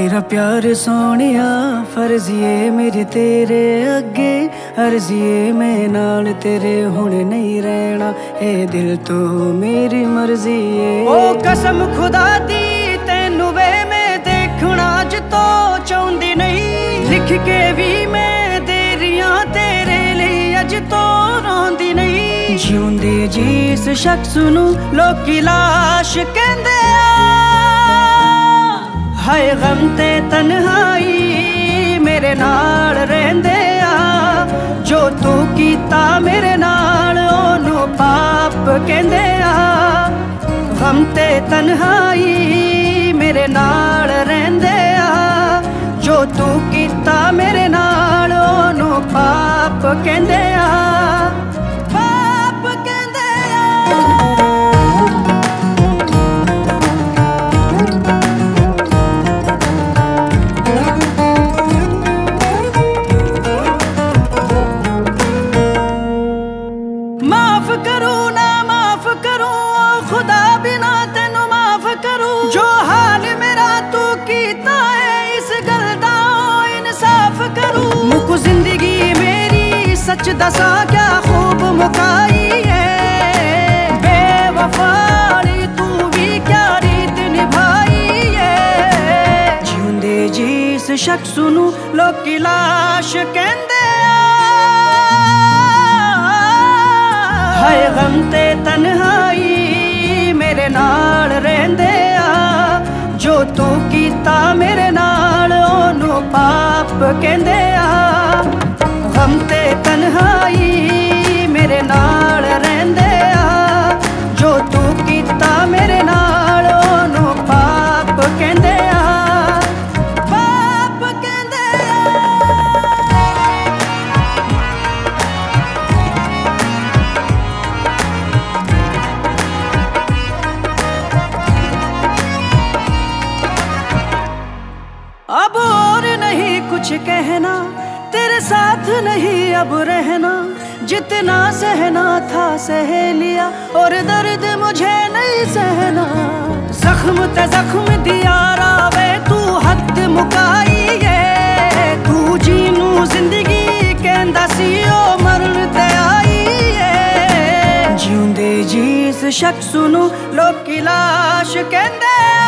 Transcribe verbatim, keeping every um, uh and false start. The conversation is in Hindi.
मेरा प्यार सोनिया फर्जिए मेरे तेरे अगे अर्जिए मैं नाल तेरे हुण नहीं रहना ए दिल तो मेरी मर्जी है। ओ कसम खुदा दी तेनू वे मैं देखना अज तो चाहुंदी नहीं लिख के भी मैं तेरियां तेरे लिए अज तो रोंदी नहीं जिउंदी जिस शख्स नू लोकी लाश कहंदे हाय गम ते तन्हाई मेरे नाल रहिंदे आ जो तू कीता मेरे नाल ओनू पाप कहंदे आ गम ते तन्हाई मेरे नाल रहिंदे आ जो तू कीता मेरे नाल ओनू पाप कहंदे आ पाप कहंदे आ। माफ करूं ना माफ करूं खुदा बिना तेनू माफ करूं जो हाल मेरा तू कीता है इस गल दा इंसाफ करूं मुकु जिंदगी मेरी सच दसा क्या खूब मुकाई है बेवफाली तू भी क्या रीत निभाई है जिउंदे जिस शख्स नू लोकी लाश कहंदे हाय गम ते तन्हाई मेरे नाल रहिंदे आ जो तू कीता मेरे नाल ओनू पाप कहंदे आ गम ते तन्हाई मेरे नाल रहिंदे आ जो तू कीता मेरे नाल ओनू पाप कहंदे आ पाप कहंदे आ। अब और नहीं कुछ कहना तेरे साथ नहीं अब रहना जितना सहना था सह लिया और दर्द मुझे नहीं सहना जख्म ते जख्म दिया रावे तू हद मुकाई है तू जीनू जिंदगी कहंदा सी ओ मरण ते आई है जिउंदे जिस शख्स नू लोकी लाश कहंदे